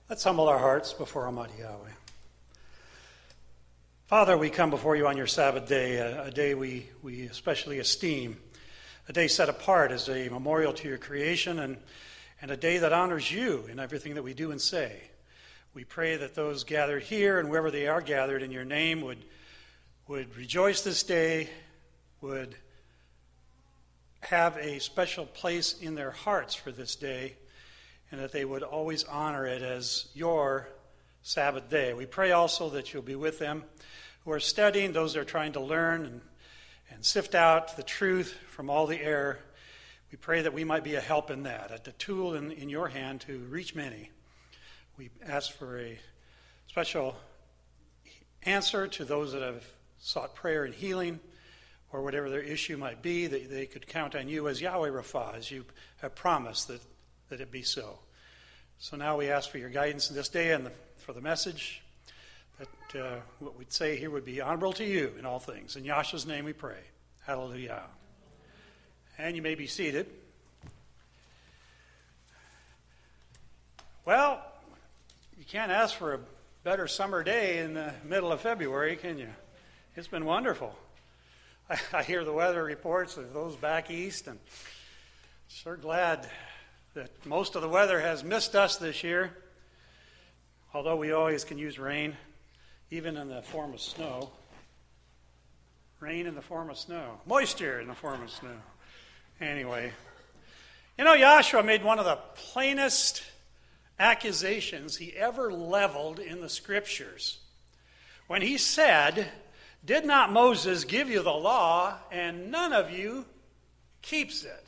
Let's humble our hearts before Almighty Yahweh. Father, we come before you on your Sabbath day, a day we especially esteem, a day set apart as a memorial to your creation and a day that honors you in everything that we do and say. We pray that those gathered here and wherever they are gathered in your name would rejoice this day, would have a special place in their hearts for this day, and that they would always honor it as your Sabbath day. We pray also that you'll be with them who are studying, those that are trying to learn and sift out the truth from all the error. We pray that we might be a help in that, a tool in your hand to reach many. We ask for a special answer to those that have sought prayer and healing, or whatever their issue might be, that they could count on you as Yahweh Rapha, as you have promised that it be so. So now we ask for your guidance in this day and for the message, that what we'd say here would be honorable to you in all things. In Yahshua's name we pray. Hallelujah. And you may be seated. Well, you can't ask for a better summer day in the middle of February, can you? It's been wonderful. I hear the weather reports of those back east, and sure glad that most of the weather has missed us this year, although we always can use rain, even in the form of snow. Rain in the form of snow. Moisture in the form of snow. Anyway, you know, Yahshua made one of the plainest accusations he ever leveled in the Scriptures when he said, "Did not Moses give you the law, and none of you keeps it?"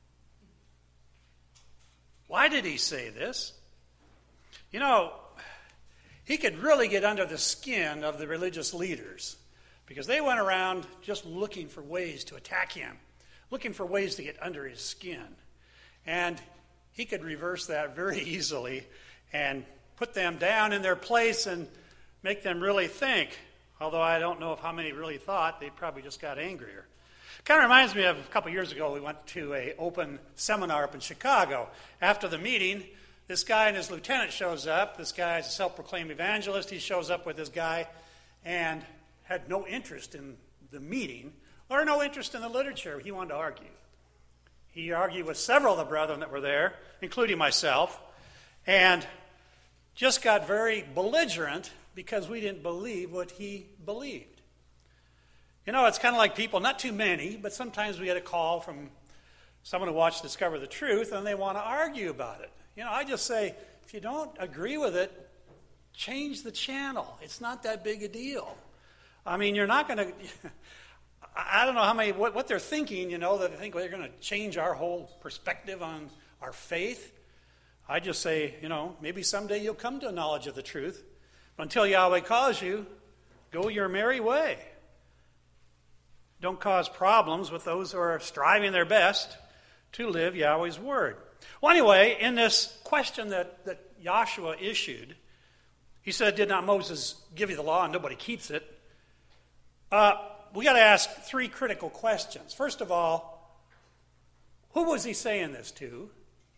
Why did he say this? You know, he could really get under the skin of the religious leaders, because they went around just looking for ways to attack him, looking for ways to get under his skin. And he could reverse that very easily and put them down in their place and make them really think. Although I don't know if how many really thought, they probably just got angrier. Kind of reminds me of a couple years ago, we went to an open seminar up in Chicago. After the meeting, this guy and his lieutenant shows up. This guy is a self-proclaimed evangelist. He shows up with this guy and had no interest in the meeting or no interest in the literature. He wanted to argue. He argued with several of the brethren that were there, including myself, and just got very belligerent because we didn't believe what he believed. You know, it's kind of like people, not too many, but sometimes we get a call from someone who wants to discover the truth, and they want to argue about it. You know, I just say, if you don't agree with it, change the channel. It's not that big a deal. I mean, you're not going to... I don't know how many, what they're thinking, you know, that they think they're going to change our whole perspective on our faith. I just say, you know, maybe someday you'll come to a knowledge of the truth. But until Yahweh calls you, go your merry way. Don't cause problems with those who are striving their best to live Yahweh's word. Well, anyway, in this question that Yahshua issued, he said, "Did not Moses give you the law and nobody keeps it?" We got to ask three critical questions. First of all, who was he saying this to?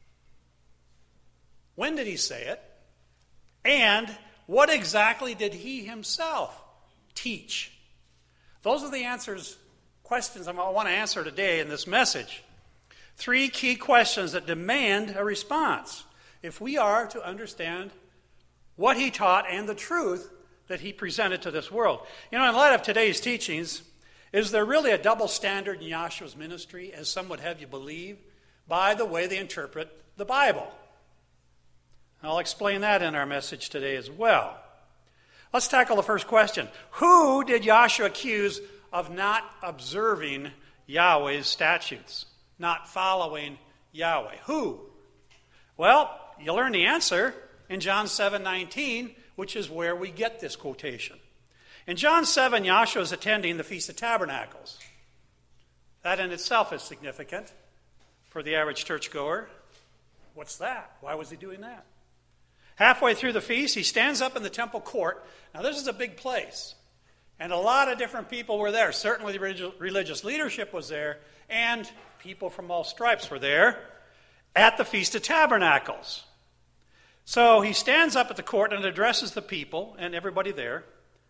When did he say it? And what exactly did he himself teach? Those are the questions I want to answer today in this message. Three key questions that demand a response if we are to understand what he taught and the truth that he presented to this world. You know, in light of today's teachings, is there really a double standard in Yahshua's ministry, as some would have you believe, by the way they interpret the Bible? I'll explain that in our message today as well. Let's tackle the first question. Who did Yahshua accuse of not observing Yahweh's statutes, not following Yahweh? Who? Well, you learn the answer in John 7:19, which is where we get this quotation. In John 7, Yahshua is attending the Feast of Tabernacles. That in itself is significant for the average churchgoer. What's that? Why was he doing that? Halfway through the feast, he stands up in the temple court. Now, this is a big place, and a lot of different people were there. Certainly the religious leadership was there, and people from all stripes were there at the Feast of Tabernacles. So he stands up at the court and addresses the people and everybody there.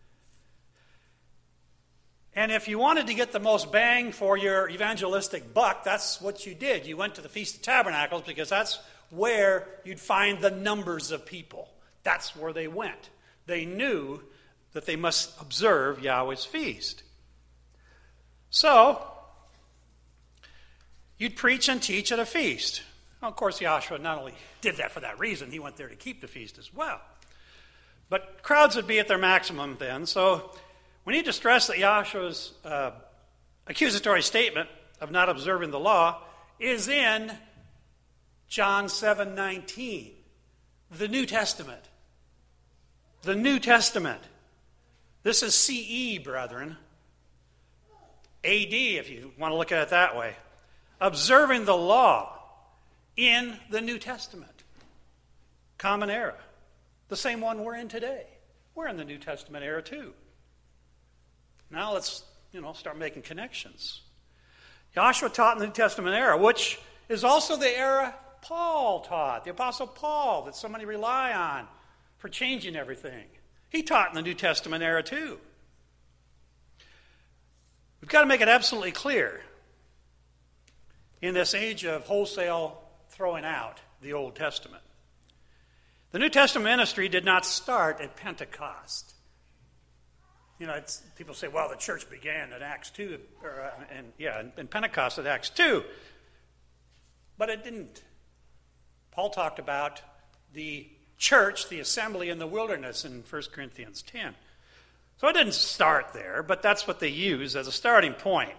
And if you wanted to get the most bang for your evangelistic buck, that's what you did. You went to the Feast of Tabernacles because that's where you'd find the numbers of people. That's where they went. They knew that they must observe Yahweh's feast. So, you'd preach and teach at a feast. Well, of course, Yahshua not only did that for that reason, he went there to keep the feast as well. But crowds would be at their maximum then, so we need to stress that Yahshua's accusatory statement of not observing the law is in John 7:19, the New Testament. The New Testament. This is CE, brethren. AD, if you want to look at it that way. Observing the law in the New Testament. Common era. The same one we're in today. We're in the New Testament era too. Now let's, start making connections. Yahshua taught in the New Testament era, which is also the era Paul taught, the Apostle Paul, that so many rely on for changing everything. He taught in the New Testament era too. We've got to make it absolutely clear in this age of wholesale throwing out the Old Testament. The New Testament ministry did not start at Pentecost. People say, well, the church began at Acts 2, and Pentecost at Acts 2. But it didn't. Paul talked about the church, the assembly in the wilderness in 1 Corinthians 10. So it didn't start there, but that's what they use as a starting point.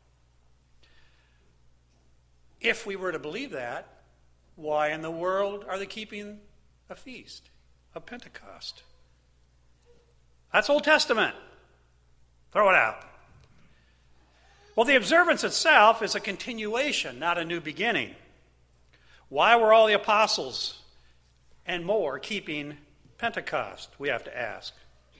If we were to believe that, why in the world are they keeping a feast of Pentecost? That's Old Testament. Throw it out. Well, the observance itself is a continuation, not a new beginning. Why were all the apostles and more keeping Pentecost, we have to ask.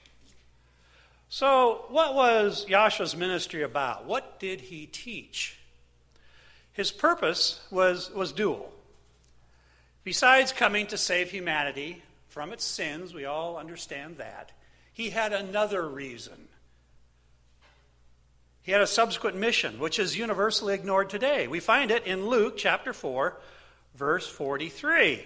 So, what was Yahshua's ministry about? What did he teach? His purpose was dual. Besides coming to save humanity from its sins, we all understand that, he had another reason. He had a subsequent mission, which is universally ignored today. We find it in Luke chapter 4, verse 43.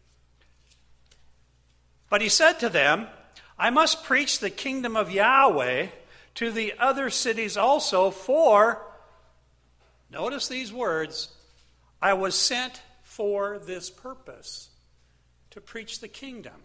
But he said to them, I must preach the kingdom of Yahweh to the other cities also, for, notice these words, I was sent for this purpose, to preach the kingdom.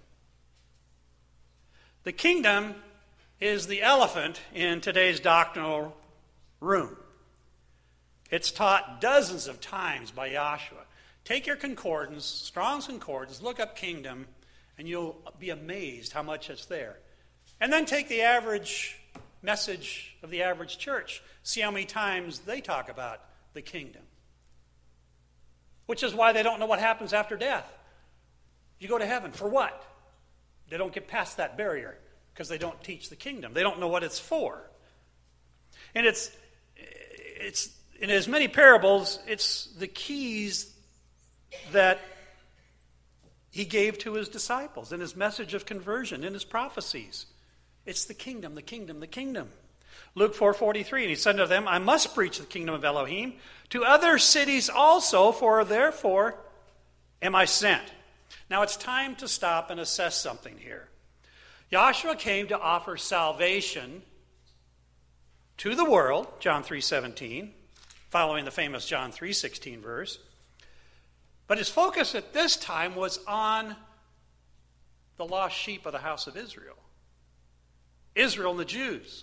The kingdom is the elephant in today's doctrinal room. It's taught dozens of times by Yahshua. Take your concordance, Strong's Concordance, look up kingdom, and you'll be amazed how much it's there. And then take the average message of the average church. See how many times they talk about the kingdom. Which is why they don't know what happens after death. You go to heaven, for what? They don't get past that barrier because they don't teach the kingdom. They don't know what it's for. And it's in as many parables, it's the keys that he gave to his disciples in his message of conversion, in his prophecies. It's the kingdom, the kingdom, the kingdom. Luke 4:43, and he said to them, I must preach the kingdom of Elohim to other cities also, for therefore am I sent. Now it's time to stop and assess something here. Yahshua came to offer salvation to the world, John 3:17, following the famous John 3:16 verse. But his focus at this time was on the lost sheep of the house of Israel. Israel and the Jews.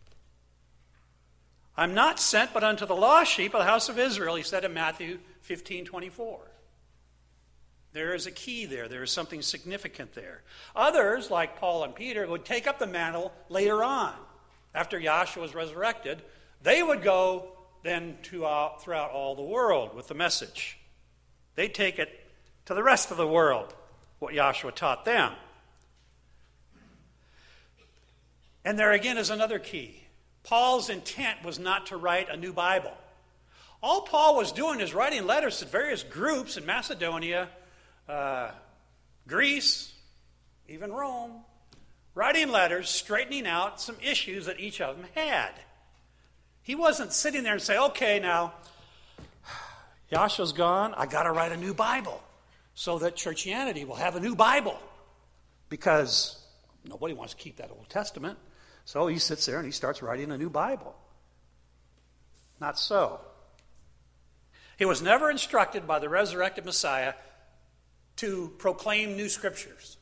I'm not sent but unto the lost sheep of the house of Israel, he said in Matthew 15:24. There is a key there. There is something significant there. Others, like Paul and Peter, would take up the mantle later on. After Yahshua was resurrected, they would go then throughout all the world with the message. They'd take it to the rest of the world, what Yahshua taught them. And there again is another key. Paul's intent was not to write a new Bible. All Paul was doing is writing letters to various groups in Macedonia, Greece, even Rome, writing letters, straightening out some issues that each of them had. He wasn't sitting there and saying, okay, now, Yahshua's gone, I got to write a new Bible so that churchianity will have a new Bible. Because nobody wants to keep that Old Testament. So he sits there and he starts writing a new Bible. Not so. He was never instructed by the resurrected Messiah to proclaim new scriptures.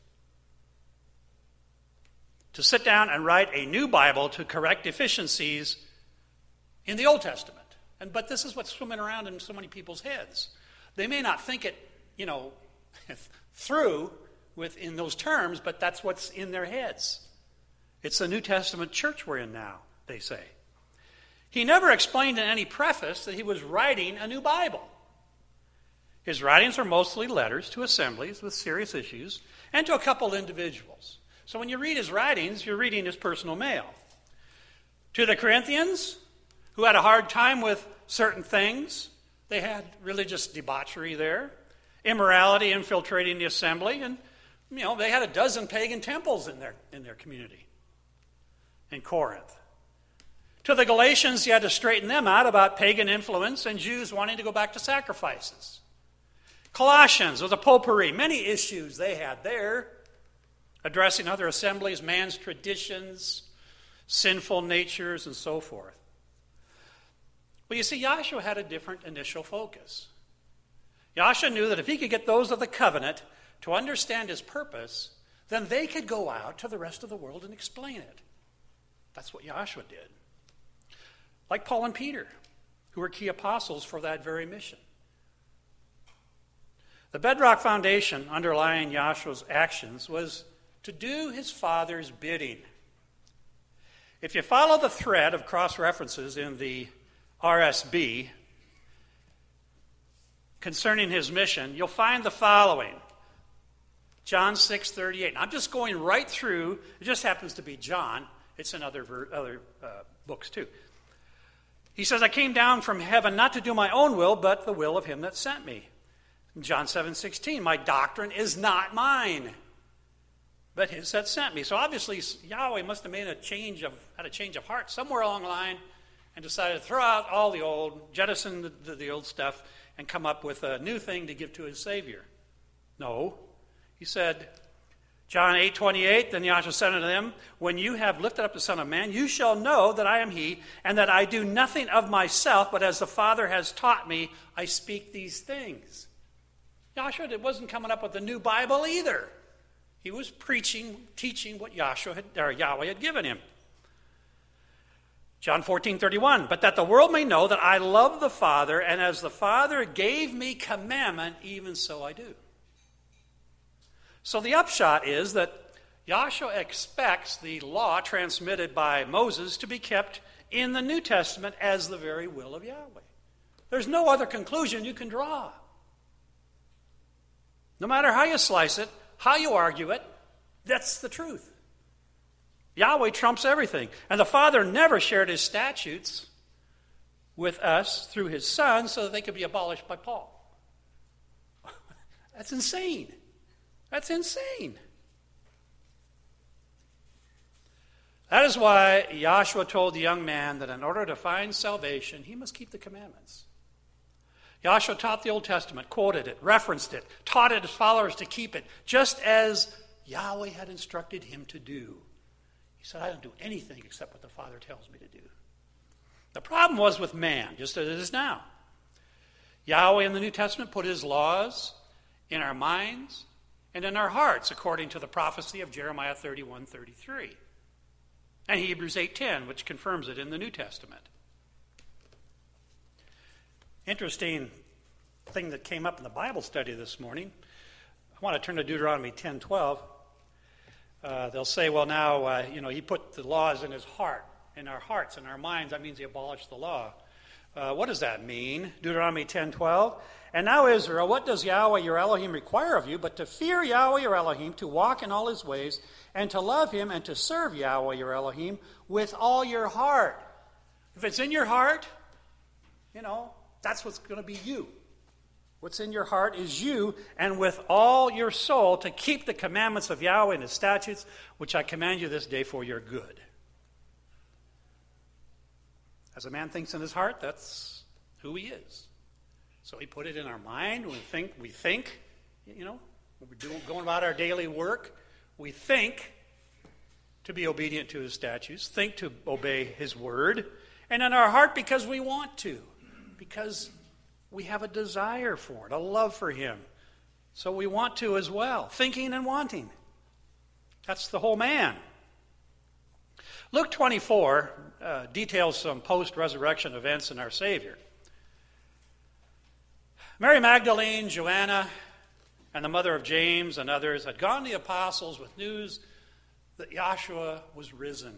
To sit down and write a new Bible to correct deficiencies in the Old Testament. But this is what's swimming around in so many people's heads. They may not think it, through in those terms, but that's what's in their heads. It's the New Testament church we're in now, they say. He never explained in any preface that he was writing a new Bible. His writings are mostly letters to assemblies with serious issues and to a couple individuals. So when you read his writings, you're reading his personal mail. To the Corinthians, who had a hard time with certain things, they had religious debauchery there, immorality infiltrating the assembly, and they had a dozen pagan temples in their community in Corinth. To the Galatians, you had to straighten them out about pagan influence and Jews wanting to go back to sacrifices. Colossians was a potpourri, many issues they had there, addressing other assemblies, man's traditions, sinful natures, and so forth. Well, you see, Yahshua had a different initial focus. Yahshua knew that if he could get those of the covenant to understand his purpose, then they could go out to the rest of the world and explain it. That's what Yahshua did. Like Paul and Peter, who were key apostles for that very mission. The bedrock foundation underlying Yahshua's actions was to do his Father's bidding. If you follow the thread of cross-references in the RSB concerning his mission, you'll find the following. John 6:38. I'm just going right through. It just happens to be John. It's in other books too. He says, I came down from heaven not to do my own will, but the will of him that sent me. John 7:16. My doctrine is not mine, but his that sent me. So obviously Yahweh must have made had a change of heart somewhere along the line and decided to throw out all the old, jettison the old stuff, and come up with a new thing to give to his Savior. No. He said, John 8:28, then Yahshua said unto them, when you have lifted up the Son of Man, you shall know that I am he, and that I do nothing of myself, but as the Father has taught me, I speak these things. Yahshua wasn't coming up with a new Bible either. He was teaching what Yahweh had given him. John 14:31, but that the world may know that I love the Father, and as the Father gave me commandment, even so I do. So the upshot is that Yahshua expects the law transmitted by Moses to be kept in the New Testament as the very will of Yahweh. There's no other conclusion you can draw. No matter how you slice it, how you argue it, that's the truth. Yahweh trumps everything. And the Father never shared his statutes with us through his Son so that they could be abolished by Paul. That's insane. That's insane. That is why Yahshua told the young man that in order to find salvation, he must keep the commandments. Yahshua taught the Old Testament, quoted it, referenced it, taught his followers to keep it, just as Yahweh had instructed him to do. He said, I don't do anything except what the Father tells me to do. The problem was with man, just as it is now. Yahweh in the New Testament put his laws in our minds and in our hearts, according to the prophecy of Jeremiah 31:33, and Hebrews 8:10, which confirms it in the New Testament. Interesting thing that came up in the Bible study this morning. I want to turn to Deuteronomy 10:12. They'll say, well, now, he put the laws in his heart, in our hearts, in our minds. That means he abolished the law. What does that mean? Deuteronomy 10:12. And now, Israel, what does Yahweh your Elohim require of you but to fear Yahweh your Elohim, to walk in all his ways, and to love him and to serve Yahweh your Elohim with all your heart? If it's in your heart, that's what's going to be you. What's in your heart is you, and with all your soul, to keep the commandments of Yahweh and his statutes, which I command you this day for your good. As a man thinks in his heart, that's who he is. So he put it in our mind. We think, when we're going about our daily work, we think to be obedient to his statutes, think to obey his word, and in our heart because we want to, because we have a desire for it, a love for him. So we want to as well, thinking and wanting. That's the whole man. Luke 24 details some post-resurrection events in our Savior. Mary Magdalene, Joanna, and the mother of James and others had gone to the apostles with news that Yahshua was risen.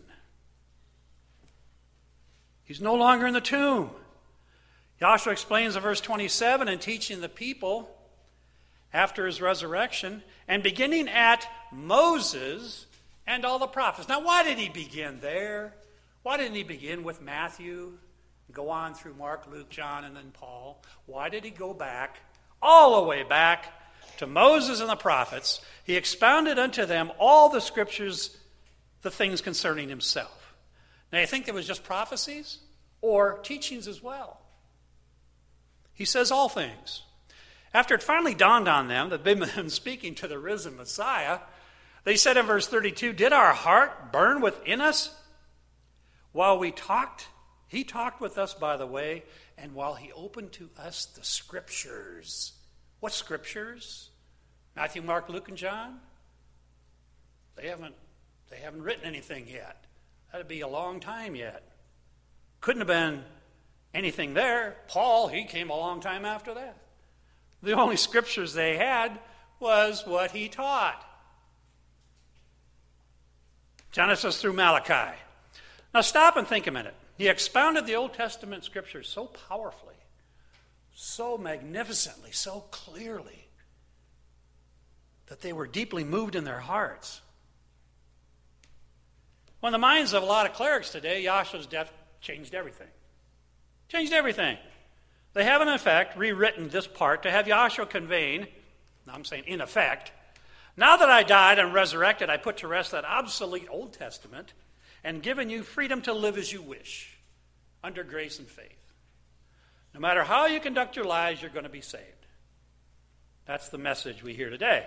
He's no longer in the tomb. Yahshua explains in verse 27, in teaching the people after his resurrection, and beginning at Moses and all the prophets. Now, why did he begin there? Why didn't he begin with Matthew, go on through Mark, Luke, John, and then Paul? Why did he go back, all the way back to Moses and the prophets? He expounded unto them all the scriptures, the things concerning himself. Now, you think it was just prophecies or teachings as well? He says all things. After it finally dawned on them that they'd been speaking to the risen Messiah, they said in verse 32, "Did our heart burn within us while we talked? He talked with us by the way, and while he opened to us the scriptures." What scriptures? Matthew, Mark, Luke, and John? They haven't written anything yet. That'd be a long time yet. Couldn't have been anything there. Paul, he came a long time after that. The only scriptures they had was what he taught. Genesis through Malachi. Now stop and think a minute. He expounded the Old Testament scriptures so powerfully, so magnificently, so clearly, that they were deeply moved in their hearts. Well, in the minds of a lot of clerics today, Yahshua's death changed everything. Changed everything. They have, in effect, rewritten this part to have Yahshua conveying, I'm saying in effect, now that I died and resurrected, I put to rest that obsolete Old Testament and given you freedom to live as you wish, under grace and faith. No matter how you conduct your lives, you're going to be saved. That's the message we hear today.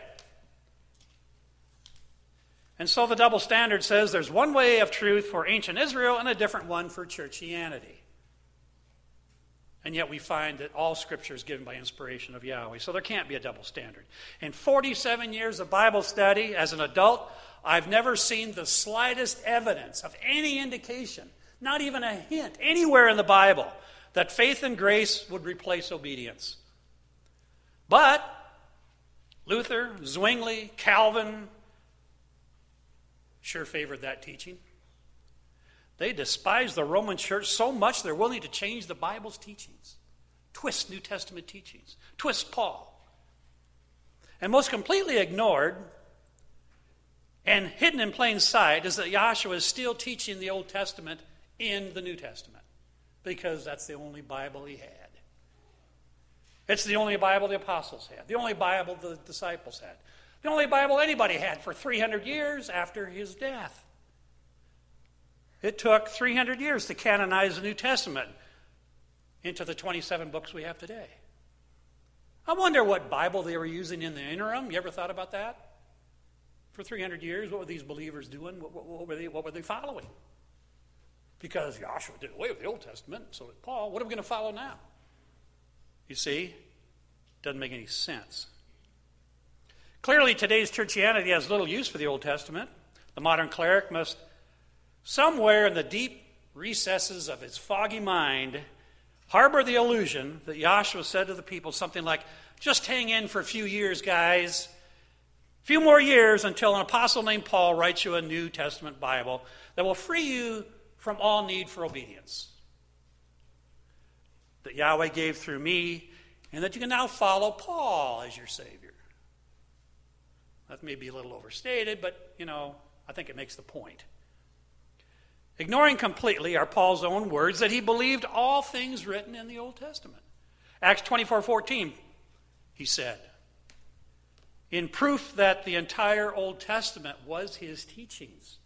And so the double standard says there's one way of truth for ancient Israel and a different one for churchianity. And yet we find that all Scripture is given by inspiration of Yahweh. So there can't be a double standard. In 47 years of Bible study as an adult, I've never seen the slightest evidence of any indication, not even a hint, anywhere in the Bible, that faith and grace would replace obedience. But Luther, Zwingli, Calvin sure favored that teaching. They despise the Roman church so much they're willing to change the Bible's teachings, twist New Testament teachings, twist Paul. And most completely ignored and hidden in plain sight is that Yahshua is still teaching the Old Testament in the New Testament, because that's the only Bible he had. It's the only Bible the apostles had, the only Bible the disciples had, the only Bible anybody had for 300 years after his death. It took 300 years to canonize the New Testament into the 27 books we have today. I wonder what Bible they were using in the interim. You ever thought about that? For 300 years, what were these believers doing? What were they following? Because Yahshua did away with the Old Testament, so did Paul. What are we going to follow now? You see, doesn't make any sense. Clearly, today's churchianity has little use for the Old Testament. The modern cleric must, somewhere in the deep recesses of his foggy mind, harbor the illusion that Yahshua said to the people something like, just hang in for a few years, guys. A few more years until an apostle named Paul writes you a New Testament Bible that will free you from all need for obedience. That Yahweh gave through me, and that you can now follow Paul as your Savior. That may be a little overstated, but, I think it makes the point. Ignoring completely are Paul's own words that he believed all things written in the Old Testament. Acts 24:14, he said, in proof that the entire Old Testament was his teachings.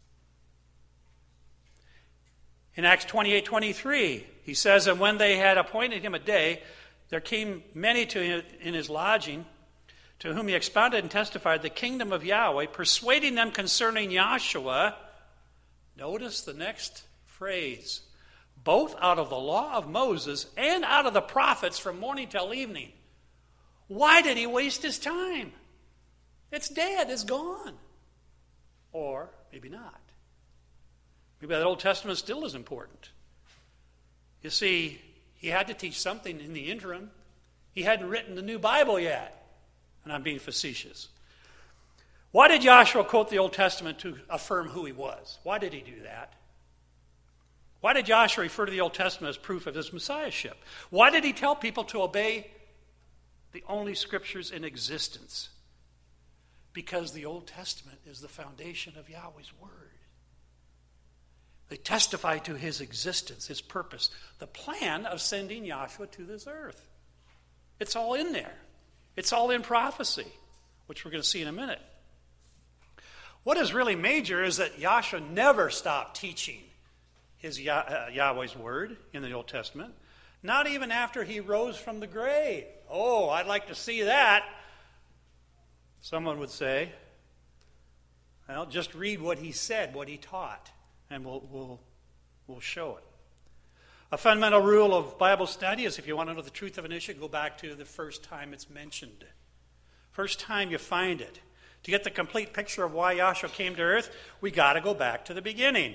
In Acts 28:23, he says, and when they had appointed him a day, there came many to him in his lodging, to whom he expounded and testified the kingdom of Yahweh, persuading them concerning Yahshua. Notice the next phrase, both out of the law of Moses and out of the prophets from morning till evening. Why did he waste his time? It's dead, it's gone. Or maybe not. Maybe that Old Testament still is important. You see, he had to teach something in the interim. He hadn't written the new Bible yet. And I'm being facetious. Why did Joshua quote the Old Testament to affirm who he was? Why did he do that? Why did Joshua refer to the Old Testament as proof of his messiahship? Why did he tell people to obey the only scriptures in existence? Because the Old Testament is the foundation of Yahweh's Word. They testify to his existence, his purpose, the plan of sending Yahshua to this earth. It's all in there. It's all in prophecy, which we're going to see in a minute. What is really major is that Yahshua never stopped teaching his Yahweh's Word in the Old Testament, not even after he rose from the grave. Oh, I'd like to see that. Someone would say, well, just read what he said, what he taught, and we'll show it. A fundamental rule of Bible study is if you want to know the truth of an issue, go back to the first time it's mentioned. First time you find it. To get the complete picture of why Yahshua came to earth, we got to go back to the beginning.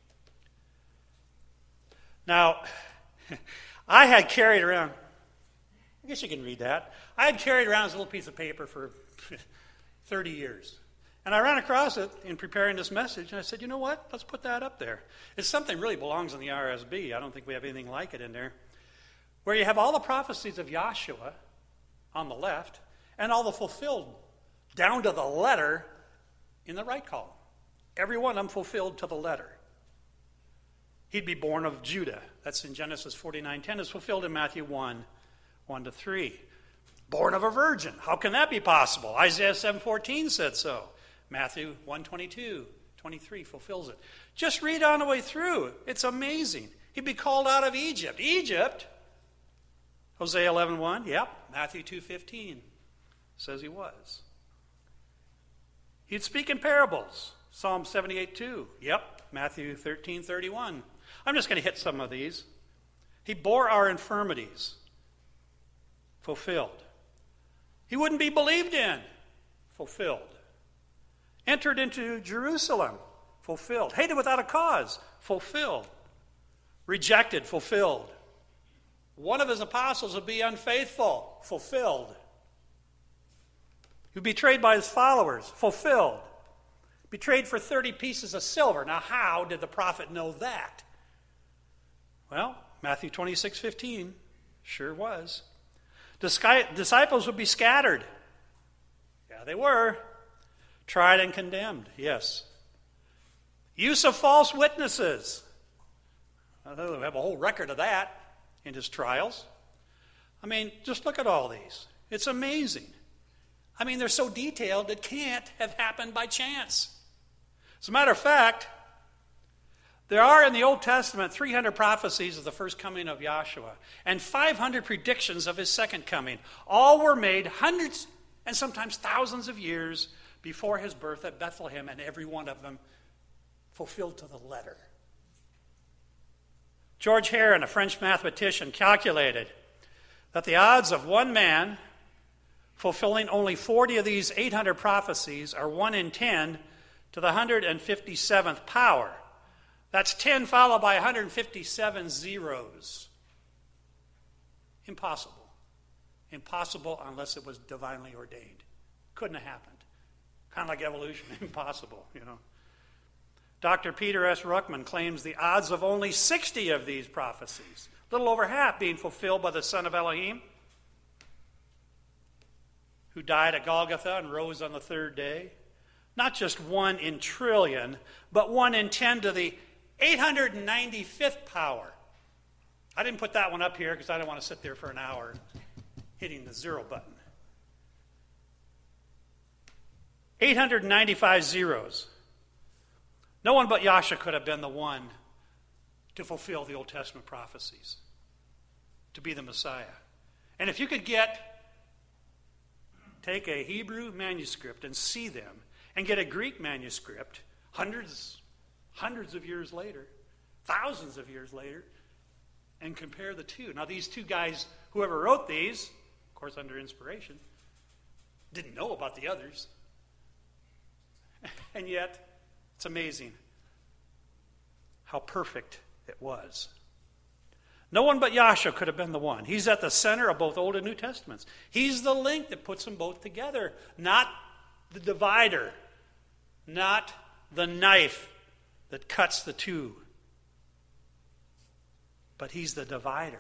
Now, I had carried around, I guess you can read that. I had carried around this little piece of paper for 30 years. And I ran across it in preparing this message, and I said, you know what? Let's put that up there. It's something really belongs in the RSB. I don't think we have anything like it in there. Where you have all the prophecies of Yahshua on the left, and all the fulfilled down to the letter in the right column. Every one of them fulfilled to the letter. He'd be born of Judah. That's in Genesis 49:10. It's fulfilled in Matthew 1:1-3. Born of a virgin. How can that be possible? Isaiah 7:14 said so. Matthew 1:22-23 fulfills it. Just read on the way through. It's amazing. He'd be called out of Egypt. Egypt? Hosea 11:1. Yep. Matthew 2:15 says he was. He'd speak in parables. Psalm 78:2. Yep. Matthew 13:31. I'm just going to hit some of these. He bore our infirmities. Fulfilled. He wouldn't be believed in. Fulfilled. Entered into Jerusalem. Fulfilled. Hated without a cause. Fulfilled. Rejected. Fulfilled. One of his apostles would be unfaithful. Fulfilled. He was betrayed by his followers. Fulfilled. Betrayed for 30 pieces of silver. Now, how did the prophet know that? Well, Matthew 26:15 sure was. Disciples would be scattered. Yeah, they were. Tried and condemned. Yes. Use of false witnesses. We have a whole record of that in his trials. I mean, just look at all these. It's amazing. I mean, they're so detailed it can't have happened by chance. As a matter of fact, there are in the Old Testament 300 prophecies of the first coming of Yahshua and 500 predictions of his second coming. All were made hundreds and sometimes thousands of years before his birth at Bethlehem, and every one of them fulfilled to the letter. George Heron, a French mathematician, calculated that the odds of one man fulfilling only 40 of these 800 prophecies are 1 in 10 to the 157th power. That's 10 followed by 157 zeros. Impossible. Impossible unless it was divinely ordained. Couldn't have happened. Kind of like evolution. Impossible, you know. Dr. Peter S. Ruckman claims the odds of only 60 of these prophecies, a little over half, being fulfilled by the Son of Elohim, who died at Golgotha and rose on the third day. Not just 1 in trillion, but 1 in 10 to the 895th power. I didn't put that one up here because I didn't want to sit there for an hour hitting the zero button. 895 zeros. No one but Yahshua could have been the one to fulfill the Old Testament prophecies, to be the Messiah. And if you could take a Hebrew manuscript and see them, and get a Greek manuscript hundreds of years later, thousands of years later, and compare the two. Now, these two guys, whoever wrote these, of course under inspiration, didn't know about the others. And yet, it's amazing how perfect it was. No one but Yahshua could have been the one. He's at the center of both Old and New Testaments. He's the link that puts them both together, not the divider, not the knife that cuts the two. But he's the divider.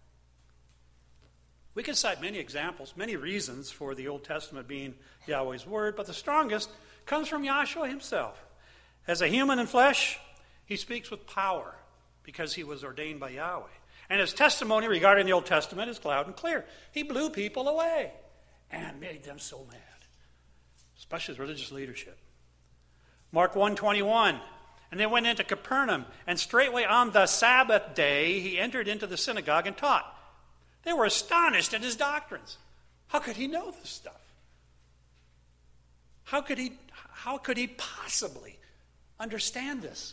We could cite many examples, many reasons for the Old Testament being Yahweh's word, but the strongest comes from Yahshua himself. As a human in flesh, he speaks with power because he was ordained by Yahweh. And his testimony regarding the Old Testament is loud and clear. He blew people away and made them so mad, especially his religious leadership. Mark 1:21, and they went into Capernaum, and straightway on the Sabbath day he entered into the synagogue and taught. They were astonished at his doctrines. How could he know this stuff? How could he possibly understand this?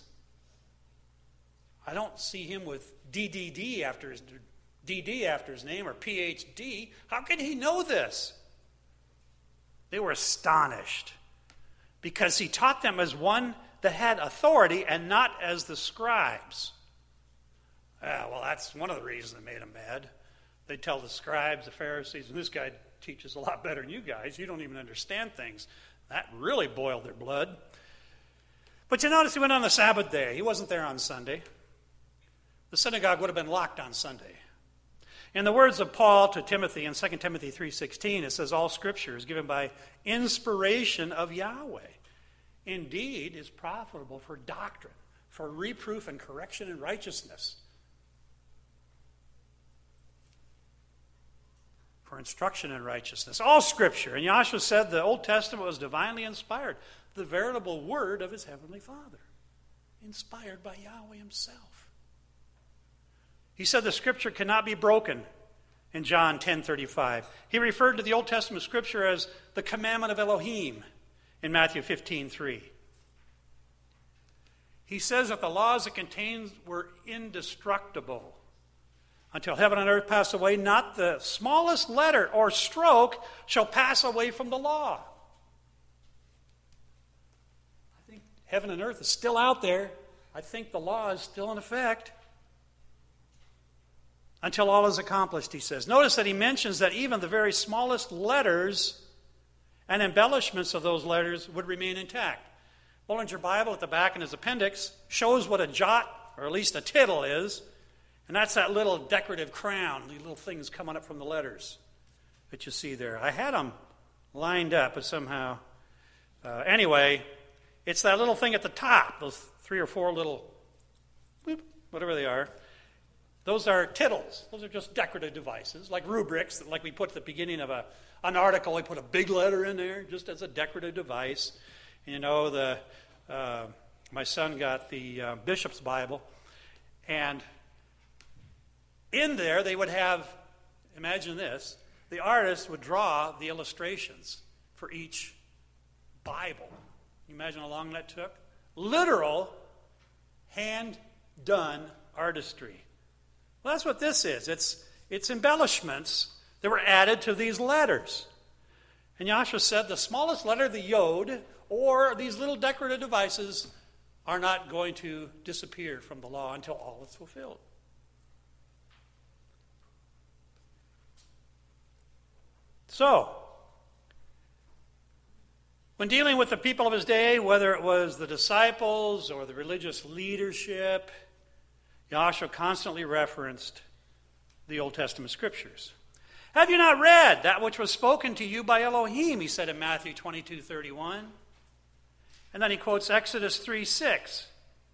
I don't see him with DD after his name or PhD. How could he know this? They were astonished because he taught them as one that had authority and not as the scribes. Well, that's one of the reasons that made them mad. They tell the scribes, the Pharisees, this guy teaches a lot better than you guys. You don't even understand things. That really boiled their blood. But you notice he went on the Sabbath day. He wasn't there on Sunday. The synagogue would have been locked on Sunday. In the words of Paul to Timothy in 2 Timothy 3:16, it says, all Scripture is given by inspiration of Yahweh. Indeed, is profitable for doctrine, for reproof and correction in righteousness, for instruction in righteousness. All Scripture. And Yahshua said the Old Testament was divinely inspired, the veritable word of his heavenly Father, inspired by Yahweh himself. He said the Scripture cannot be broken in John 10:35. He referred to the Old Testament Scripture as the commandment of Elohim in Matthew 15:3. He says that the laws it contains were indestructible. Until heaven and earth pass away, not the smallest letter or stroke shall pass away from the law. I think heaven and earth is still out there. I think the law is still in effect. Until all is accomplished, he says. Notice that he mentions that even the very smallest letters and embellishments of those letters would remain intact. Bollinger Bible at the back in his appendix shows what a jot, or at least a tittle, is. And that's that little decorative crown, the little things coming up from the letters that you see there. I had them lined up, but somehow... anyway, it's that little thing at the top, those 3 or 4 little, whatever they are. Those are tittles. Those are just decorative devices, like rubrics, like we put at the beginning of an article. We put a big letter in there just as a decorative device. You know, my son got the Bishop's Bible, and in there they would have, imagine this, the artist would draw the illustrations for each Bible. Can you imagine how long that took? Literal, hand-done artistry. Well, that's what this is. It's embellishments that were added to these letters. And Yahshua said the smallest letter, the yod, or these little decorative devices are not going to disappear from the law until all is fulfilled. So, when dealing with the people of his day, whether it was the disciples or the religious leadership, Yahshua constantly referenced the Old Testament Scriptures. Have you not read that which was spoken to you by Elohim, he said in Matthew 22:31. And then he quotes Exodus 3:6.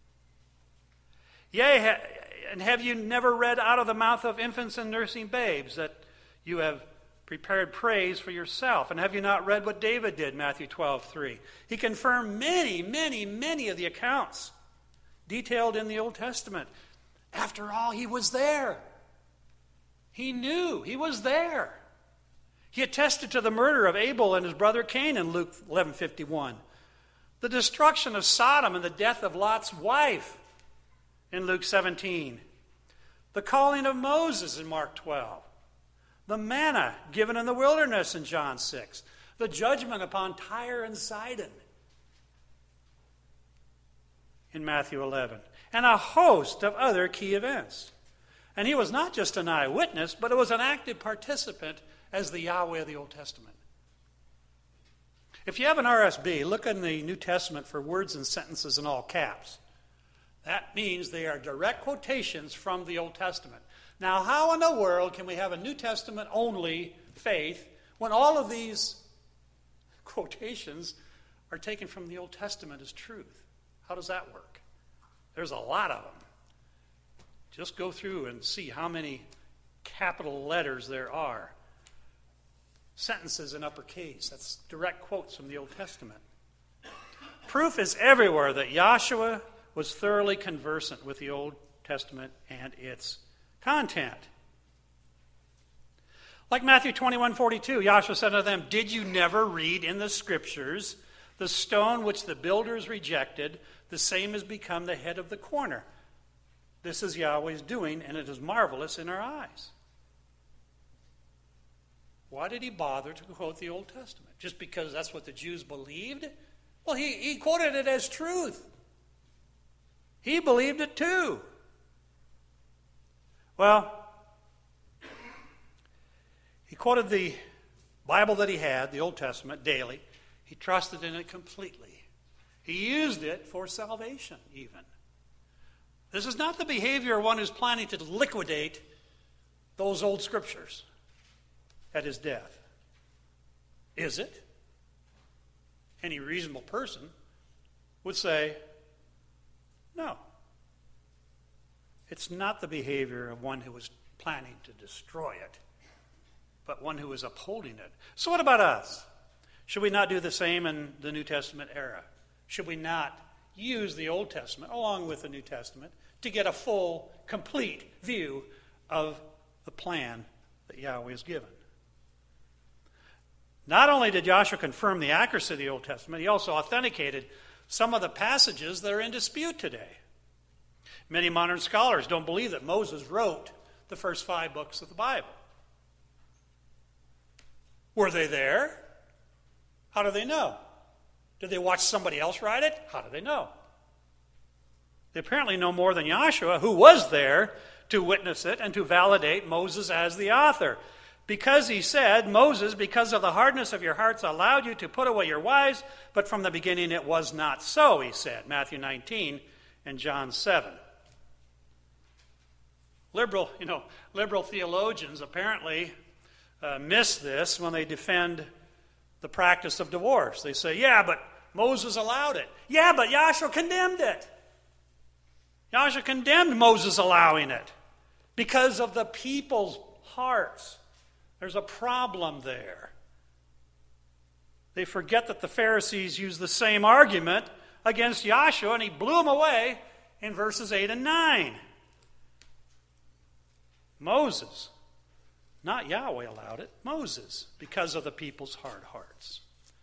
Yea, and have you never read out of the mouth of infants and nursing babes that you have prepared praise for yourself. And have you not read what David did, Matthew 12:3? He confirmed many of the accounts detailed in the Old Testament. After all, he was there. He knew he was there. He attested to the murder of Abel and his brother Cain in Luke 11:51. The destruction of Sodom and the death of Lot's wife in Luke 17. The calling of Moses in Mark 12. The manna given in the wilderness in John 6. The judgment upon Tyre and Sidon in Matthew 11. And a host of other key events. And he was not just an eyewitness, but it was an active participant as the Yahweh of the Old Testament. If you have an RSB, look in the New Testament for words and sentences in all caps. That means they are direct quotations from the Old Testament. Now, how in the world can we have a New Testament only faith when all of these quotations are taken from the Old Testament as truth? How does that work? There's a lot of them. Just go through and see how many capital letters there are. Sentences in uppercase. That's direct quotes from the Old Testament. Proof is everywhere that Joshua was thoroughly conversant with the Old Testament and its content. Like Matthew 21:42, Joshua said to them, "Did you never read in the Scriptures, the stone which the builders rejected, the same has become the head of the corner? This is Yahweh's doing, and it is marvelous in our eyes." Why did he bother to quote the Old Testament? Just because that's what the Jews believed? Well, he quoted it as truth. He believed it too. Well, he quoted the Bible that he had, the Old Testament, daily. He trusted in it completely. He used it for salvation, even. This is not the behavior of one who's planning to liquidate those old scriptures at his death. Is it? Any reasonable person would say, no. It's not the behavior of one who was planning to destroy it, but one who is upholding it. So what about us? Should we not do the same in the New Testament era? Should we not use the Old Testament along with the New Testament to get a full, complete view of the plan that Yahweh has given? Not only did Joshua confirm the accuracy of the Old Testament, he also authenticated some of the passages that are in dispute today. Many modern scholars don't believe that Moses wrote the first 5 books of the Bible. Were they there? How do they know? Did they watch somebody else write it? How do they know? They apparently know more than Joshua, who was there to witness it and to validate Moses as the author. Because he said, "Moses, because of the hardness of your hearts, allowed you to put away your wives, but from the beginning it was not so," he said, Matthew 19 and John 7. Liberal theologians apparently miss this when they defend the practice of divorce. They say, yeah, but Moses allowed it. Yeah, but Joshua condemned it. Joshua condemned Moses allowing it because of the people's hearts. There's a problem there. They forget that the Pharisees used the same argument against Joshua, and he blew them away in verses 8 and 9. Moses, not Yahweh allowed it, Moses, because of the people's hard hearts.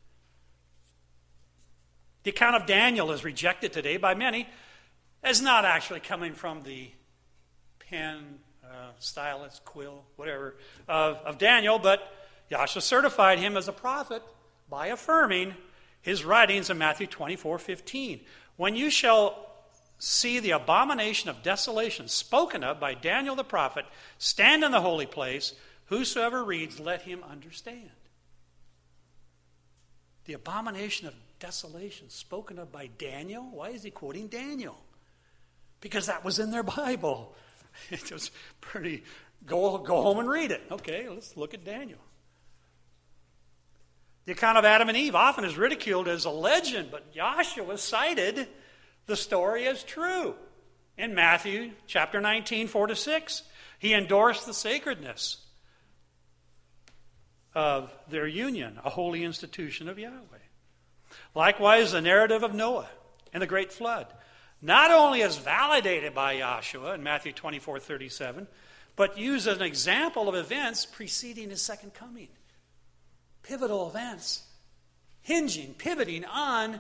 The account of Daniel is rejected today by many as not actually coming from the pen, stylus, quill, whatever, of Daniel, but Joshua certified him as a prophet by affirming his writings in Matthew 24:15. When you shall see the abomination of desolation spoken of by Daniel the prophet stand in the holy place, whosoever reads, let him understand. The abomination of desolation spoken of by Daniel? Why is he quoting Daniel? Because that was in their Bible. It was pretty, go home and read it. Okay, let's look at Daniel. The account of Adam and Eve often is ridiculed as a legend, but Joshua cited the story as true. In Matthew chapter 19, 4-6, he endorsed the sacredness of their union, a holy institution of Yahweh. Likewise, the narrative of Noah and the great flood not only is validated by Yahshua in Matthew 24:37, but used as an example of events preceding his second coming. Pivotal events, pivoting on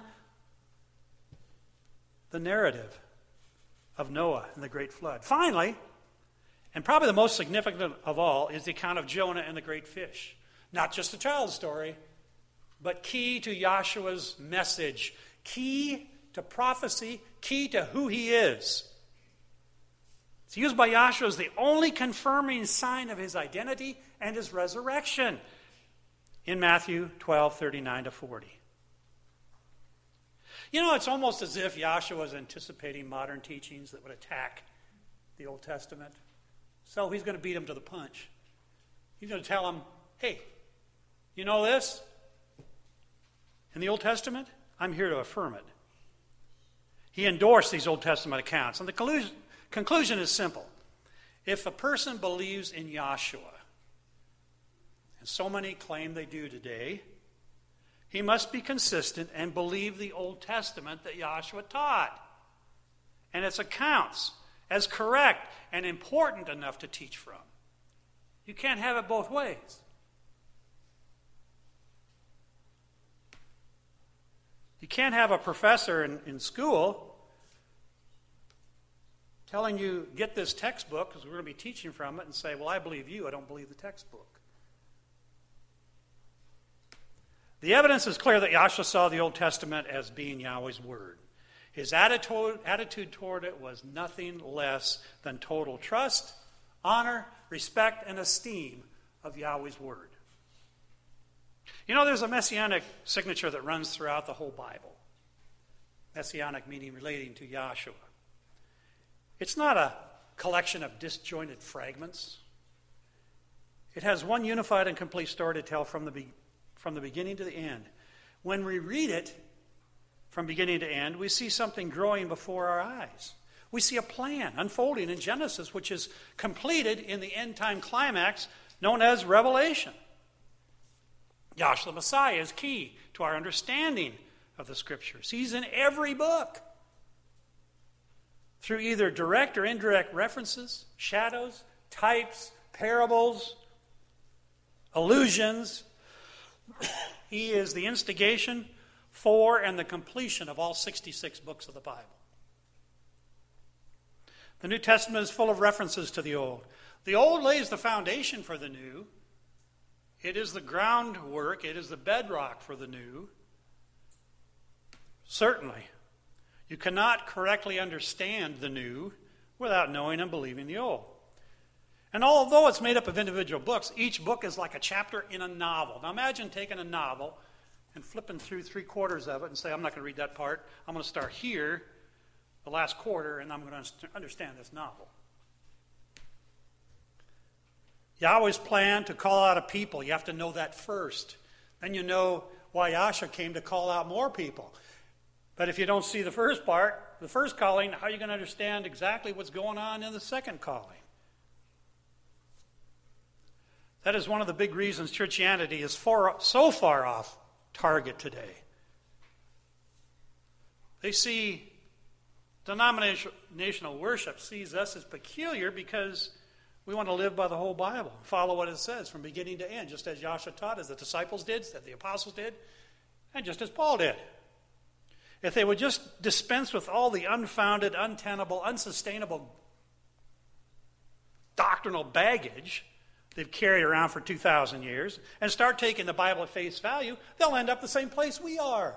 the narrative of Noah and the great flood. Finally, and probably the most significant of all, is the account of Jonah and the great fish. Not just a child's story, but key to Yahshua's message, key to prophecy, key to who he is. It's used by Yahshua as the only confirming sign of his identity and his resurrection in Matthew 12:39-40. You know, it's almost as if Yahshua was anticipating modern teachings that would attack the Old Testament. So he's going to beat them to the punch. He's going to tell them, hey, you know this? In the Old Testament, I'm here to affirm it. He endorsed these Old Testament accounts. And the conclusion is simple. If a person believes in Yahshua, and so many claim they do today, he must be consistent and believe the Old Testament that Yahshua taught and its accounts as correct and important enough to teach from. You can't have it both ways. You can't have a professor in school telling you, get this textbook, because we're going to be teaching from it, and say, well, I believe you, I don't believe the textbook. The evidence is clear that Yahshua saw the Old Testament as being Yahweh's word. His attitude toward it was nothing less than total trust, honor, respect, and esteem of Yahweh's word. You know, there's a messianic signature that runs throughout the whole Bible. Messianic meaning relating to Yahshua. It's not a collection of disjointed fragments. It has one unified and complete story to tell from the beginning to the end. When we read it from beginning to end, we see something growing before our eyes. We see a plan unfolding in Genesis, which is completed in the end-time climax known as Revelation. Yahshua the Messiah is key to our understanding of the Scriptures. He's in every book. Through either direct or indirect references, shadows, types, parables, allusions, he is the instigation for and the completion of all 66 books of the Bible. The New Testament is full of references to the Old. The Old lays the foundation for the New. It is the groundwork, it is the bedrock for the New. Certainly, you cannot correctly understand the New without knowing and believing the Old. And although it's made up of individual books, each book is like a chapter in a novel. Now imagine taking a novel and flipping through 3/4 of it and say, I'm not going to read that part. I'm going to start here, the last quarter, and I'm going to understand this novel. Yahweh's plan to call out a people, you have to know that first. Then you know why Yahshua came to call out more people. But if you don't see the first part, the first calling, how are you going to understand exactly what's going on in the second calling? That is one of the big reasons Christianity is so far off target today. They see denominational worship sees us as peculiar because we want to live by the whole Bible, follow what it says from beginning to end, just as Yahshua taught, as the disciples did, as the apostles did, and just as Paul did. If they would just dispense with all the unfounded, untenable, unsustainable doctrinal baggage they've carried around for 2,000 years and start taking the Bible at face value, they'll end up the same place we are.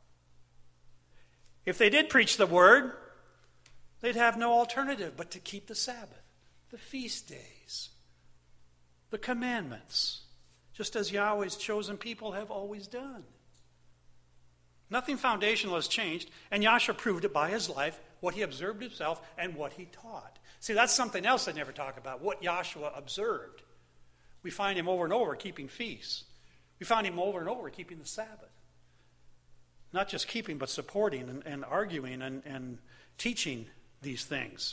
If they did preach the word, they'd have no alternative but to keep the Sabbath, the feast days, the commandments, just as Yahweh's chosen people have always done. Nothing foundational has changed, and Yahshua proved it by his life, what he observed himself, and what he taught. See, that's something else they never talk about, what Yahshua observed. We find him over and over keeping feasts. We find him over and over keeping the Sabbath. Not just keeping, but supporting and arguing and teaching these things.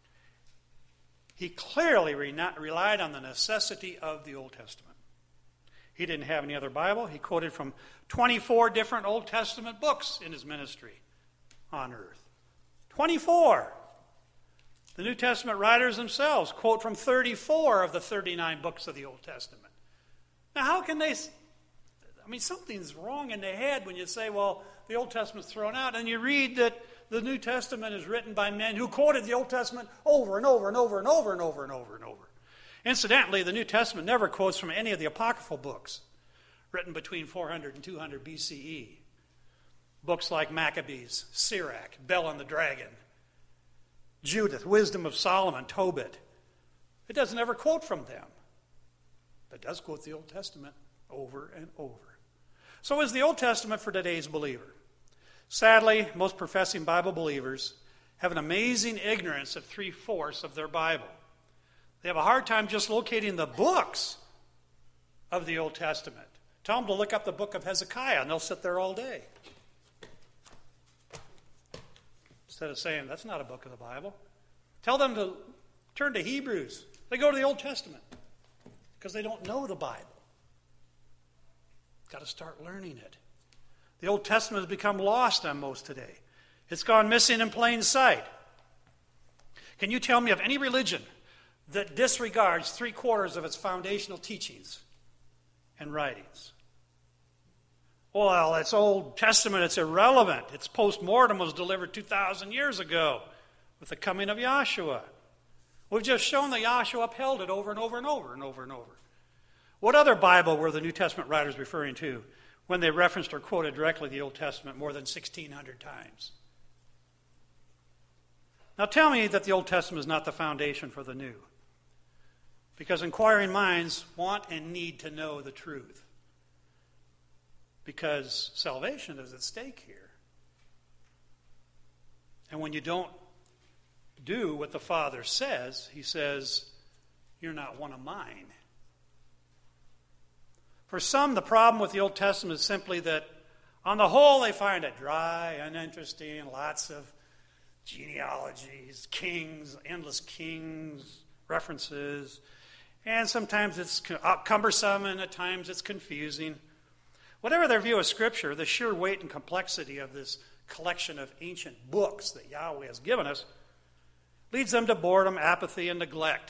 He clearly relied on the necessity of the Old Testament. He didn't have any other Bible. He quoted from 24 different Old Testament books in his ministry on earth. 24. The New Testament writers themselves quote from 34 of the 39 books of the Old Testament. Now, how can they... something's wrong in their head when you say, well, the Old Testament's thrown out, and you read that the New Testament is written by men who quoted the Old Testament over and over and over and over and over and over and over. Incidentally, the New Testament never quotes from any of the apocryphal books written between 400 and 200 BCE. Books like Maccabees, Sirach, Bel and the Dragon, Judith, Wisdom of Solomon, Tobit. It doesn't ever quote from them, but it does quote the Old Testament over and over. So is the Old Testament for today's believer. Sadly, most professing Bible believers have an amazing ignorance of 3/4 of their Bible. They have a hard time just locating the books of the Old Testament. Tell them to look up the book of Hezekiah, and they'll sit there all day. Instead of saying, that's not a book of the Bible. Tell them to turn to Hebrews. They go to the Old Testament because they don't know the Bible. Got to start learning it. The Old Testament has become lost on most today. It's gone missing in plain sight. Can you tell me of any religion that disregards 3/4 of its foundational teachings and writings? Well, it's Old Testament, it's irrelevant. Its post-mortem was delivered 2,000 years ago with the coming of Yahshua. We've just shown that Yahshua upheld it over and over and over and over and over. What other Bible were the New Testament writers referring to when they referenced or quoted directly the Old Testament more than 1,600 times? Now tell me that the Old Testament is not the foundation for the New. Because inquiring minds want and need to know the truth. Because salvation is at stake here. And when you don't do what the Father says, he says, you're not one of mine. For some, the problem with the Old Testament is simply that, on the whole, they find it dry, uninteresting, lots of genealogies, kings, endless kings, references, and sometimes it's cumbersome and at times it's confusing. Whatever their view of Scripture, the sheer weight and complexity of this collection of ancient books that Yahweh has given us leads them to boredom, apathy, and neglect,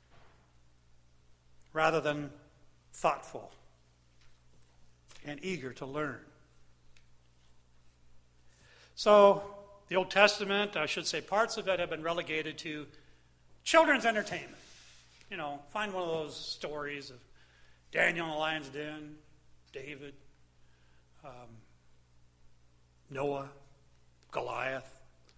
rather than thoughtful and eager to learn. So, the Old Testament, I should say parts of it, have been relegated to children's entertainment. You know, find one of those stories of Daniel in the lion's den, David, Noah, Goliath.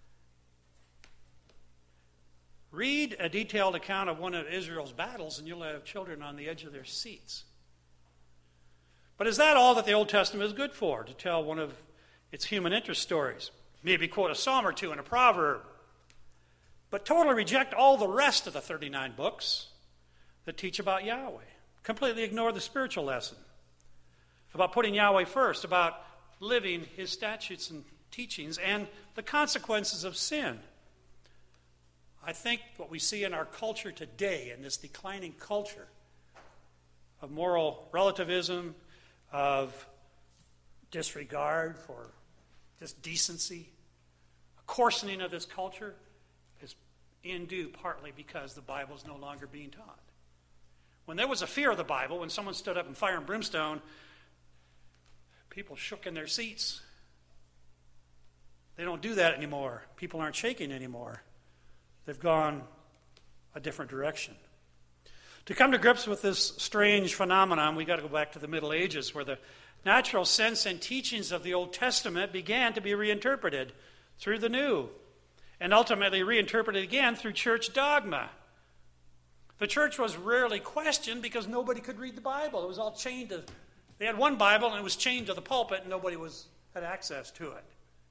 Read a detailed account of one of Israel's battles and you'll have children on the edge of their seats. But is that all that the Old Testament is good for? To tell one of its human interest stories? Maybe quote a psalm or two and a proverb. But totally reject all the rest of the 39 books that teach about Yahweh. Completely ignore the spiritual lesson about putting Yahweh first, about living his statutes and teachings, and the consequences of sin. I think what we see in our culture today, in this declining culture of moral relativism, of disregard for just decency, a coarsening of this culture, is in due partly because the Bible is no longer being taught. When there was a fear of the Bible, when someone stood up in fire and brimstone, people shook in their seats. They don't do that anymore. People aren't shaking anymore. They've gone a different direction. To come to grips with this strange phenomenon, we've got to go back to the Middle Ages, where the natural sense and teachings of the Old Testament began to be reinterpreted through the New, and ultimately reinterpreted again through church dogma. The church was rarely questioned because nobody could read the Bible. It was all chained to... They had one Bible and it was chained to the pulpit and nobody had access to it.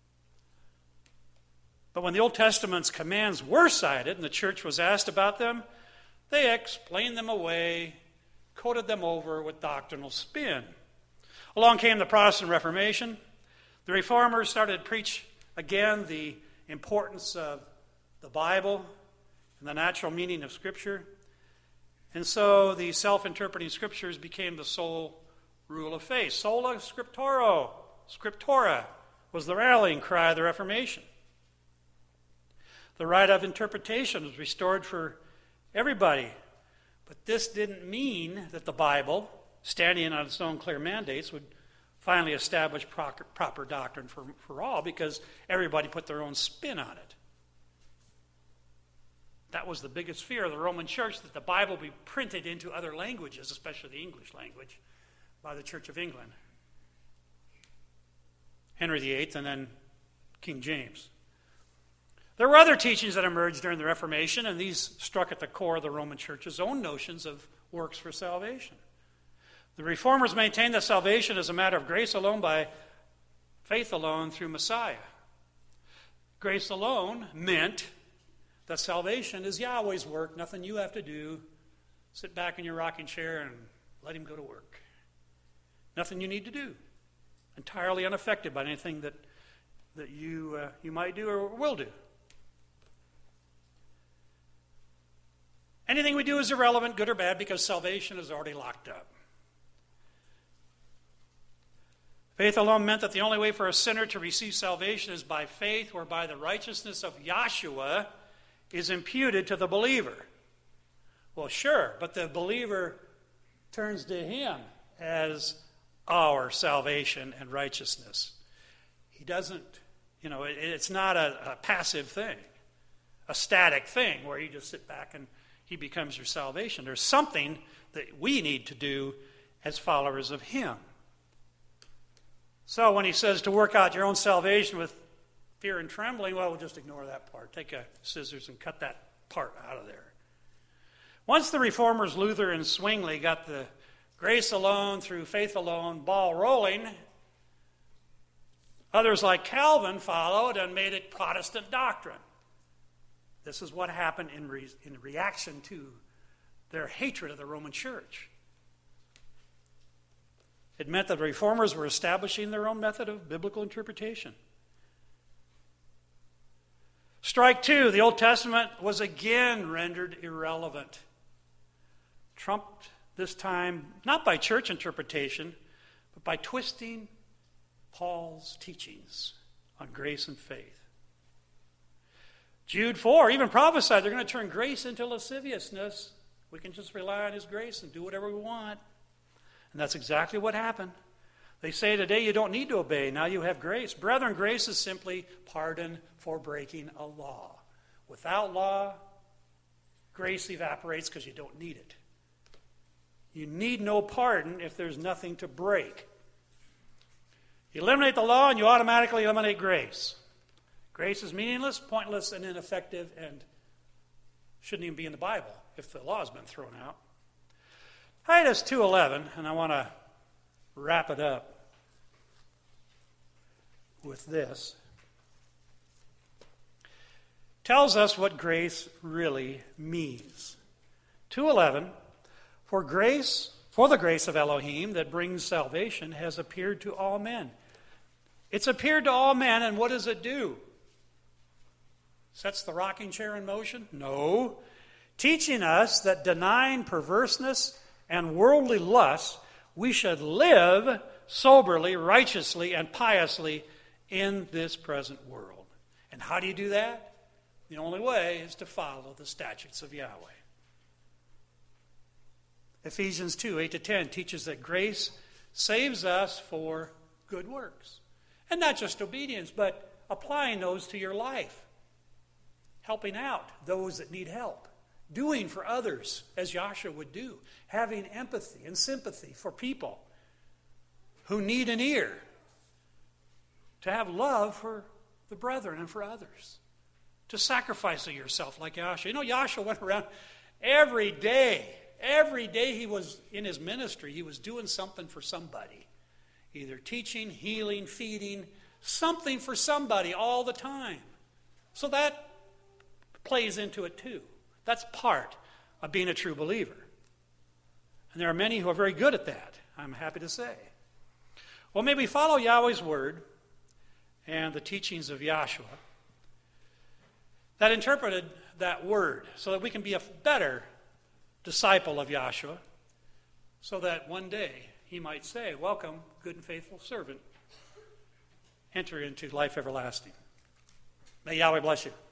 But when the Old Testament's commands were cited and the church was asked about them, they explained them away, coated them over with doctrinal spin. Along came the Protestant Reformation. The Reformers started to preach again the importance of the Bible and the natural meaning of Scripture. And so the self-interpreting Scriptures became the sole rule of faith. Sola scriptura was the rallying cry of the Reformation. The right of interpretation was restored for everybody. But this didn't mean that the Bible, standing on its own clear mandates, would finally establish proper doctrine for all, because everybody put their own spin on it. That was the biggest fear of the Roman Church, that the Bible be printed into other languages, especially the English language, by the Church of England. Henry VIII and then King James. There were other teachings that emerged during the Reformation, and these struck at the core of the Roman Church's own notions of works for salvation. The Reformers maintained that salvation is a matter of grace alone, by faith alone, through Messiah. Grace alone meant that salvation is Yahweh's work, nothing you have to do. Sit back in your rocking chair and let him go to work. Nothing you need to do. Entirely unaffected by anything that you might do or will do. Anything we do is irrelevant, good or bad, because salvation is already locked up. Faith alone meant that the only way for a sinner to receive salvation is by faith, whereby the righteousness of Yahshua is imputed to the believer. Well, sure, but the believer turns to him as our salvation and righteousness. He doesn't, it's not a passive thing, a static thing where you just sit back and he becomes your salvation. There's something that we need to do as followers of him. So when he says to work out your own salvation with fear and trembling, well, we'll just ignore that part. Take a scissors and cut that part out of there. Once the Reformers, Luther and Zwingli, got the grace alone through faith alone ball rolling, others like Calvin followed and made it Protestant doctrine. This is what happened in reaction to their hatred of the Roman Church. It meant that the Reformers were establishing their own method of biblical interpretation. Strike two, the Old Testament was again rendered irrelevant. Trumped this time, not by church interpretation, but by twisting Paul's teachings on grace and faith. Jude 4 even prophesied they're going to turn grace into lasciviousness. We can just rely on his grace and do whatever we want. And that's exactly what happened. They say today you don't need to obey. Now you have grace. Brethren, grace is simply pardon for breaking a law. Without law, grace evaporates because you don't need it. You need no pardon if there's nothing to break. You eliminate the law and you automatically eliminate grace. Grace is meaningless, pointless, and ineffective, and shouldn't even be in the Bible if the law has been thrown out. Titus 2:11, and I want to wrap it up with this, tells us what grace really means. 2:11, for the grace of Elohim that brings salvation has appeared to all men. It's appeared to all men, and what does it do? Sets the rocking chair in motion? No. Teaching us that denying perverseness and worldly lusts, we should live soberly, righteously, and piously in this present world. And how do you do that? The only way is to follow the statutes of Yahweh. Ephesians 2:8-10 teaches that grace saves us for good works. And not just obedience, but applying those to your life. Helping out those that need help. Doing for others as Yahshua would do. Having empathy and sympathy for people who need an ear. To have love for the brethren and for others. To sacrifice of yourself like Yahshua. Yahshua went around every day he was in his ministry, he was doing something for somebody. Either teaching, healing, feeding, something for somebody all the time. So that plays into it too. That's part of being a true believer. And there are many who are very good at that, I'm happy to say. Well, may we follow Yahweh's word and the teachings of Yahshua that interpreted that word so that we can be a better disciple of Yahshua, so that one day he might say, "Welcome, good and faithful servant. Enter into life everlasting." May Yahweh bless you.